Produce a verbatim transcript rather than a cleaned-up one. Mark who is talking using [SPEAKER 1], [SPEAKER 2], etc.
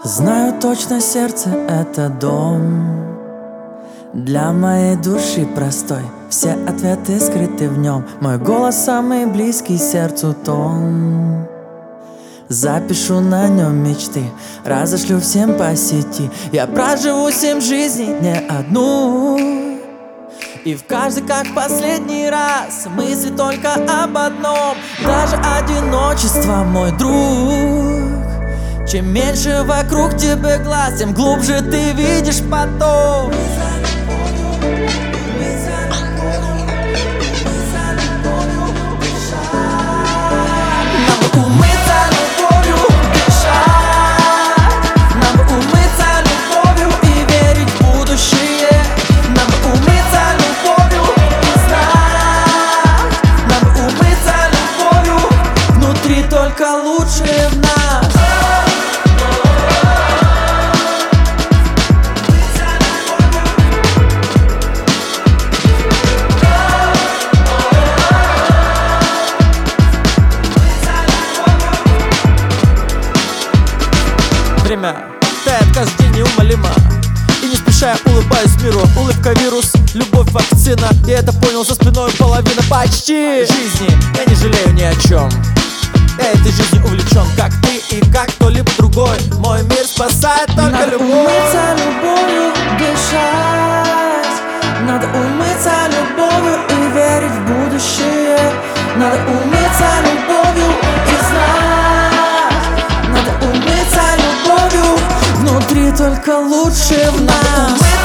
[SPEAKER 1] Знаю точно, сердце — это дом для моей души простой. Все ответы скрыты в нем. Мой голос самый близкий сердцу тон. Запишу на нем мечты, разошлю всем по сети. Я проживу семь жизней, не одну. И в каждый, как в последний раз, мысли только об одном. Даже одиночество, мой друг. Чем меньше вокруг тебя глаз, тем глубже ты видишь поток. Только лучшее в нас. Время тает каждый день неумолимо. И не спеша я улыбаюсь миру. Улыбка вирус, любовь вакцина. Я это понял, за спиной половина почти жизни. Я не жалею ни о чем. Я этой жизнью увлечен, как ты и как кто-либо другой. Мой мир спасает только Надо любовь. Надо умыться любовью, дышать. Надо умыться любовью и верить в будущее. Надо умыться любовью и знать. Надо умыться любовью, внутри только лучше в нас.